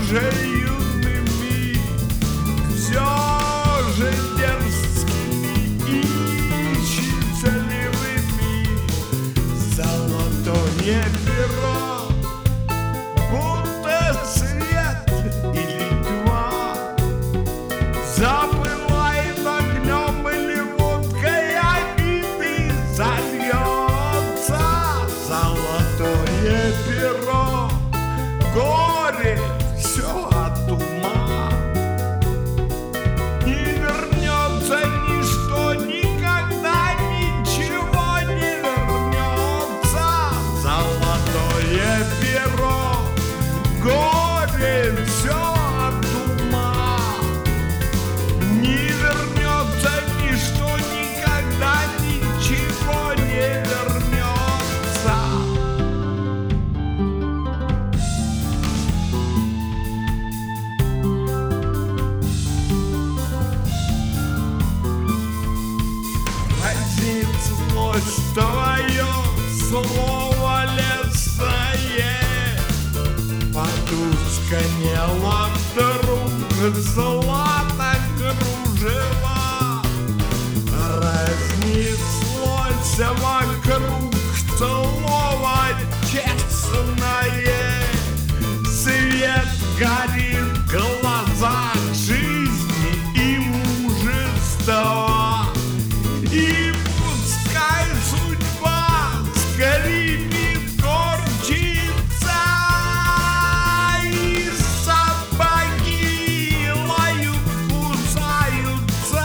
же юными, все же дерзкими и счастливыми. Золотое перо, будто свет или тьма, запылает огнем или водкой обиды зальется. Золотое перо, горе все от ума, не вернется ничто, никогда ничего не вернется. Золотое перо, горе все от ума, не вернется ничто, никогда ничего не вернется. Злость твое слово лесное потускнело вдруг злато кружево, разнеслось вокруг слово честное. Свет горит в глазах жизни и мужества, и пускай судьба скрипит, корчится, и собаки лают, кусаются.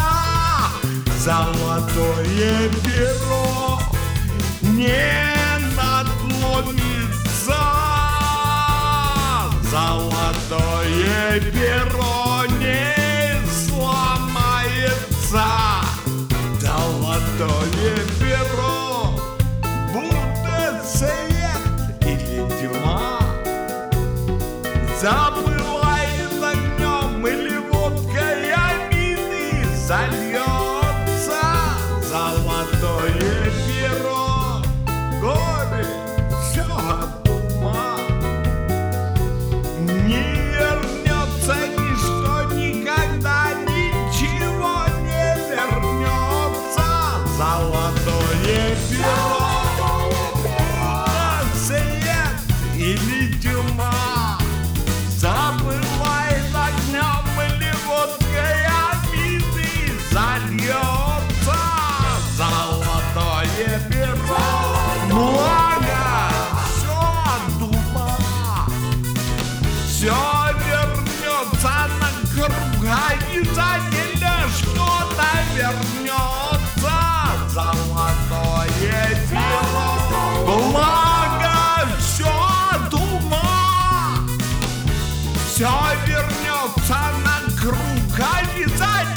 Золотое перо не надломится, золотое перо не сломается. Золотое перо, будто свет или тьма, запылает огнем или водкой обиды зальется. Золотое перо, горе все от ума, не вернется ничто, никогда ничего не вернется. Золотое перо, будто свет или тьма, запылает огнем или водкой обиды зальется. Золотое перо, благо все от ума, все вернется на круг, обязательно что-то вернется. Золотое перо, благо все от ума, все вернется на круг, обязательно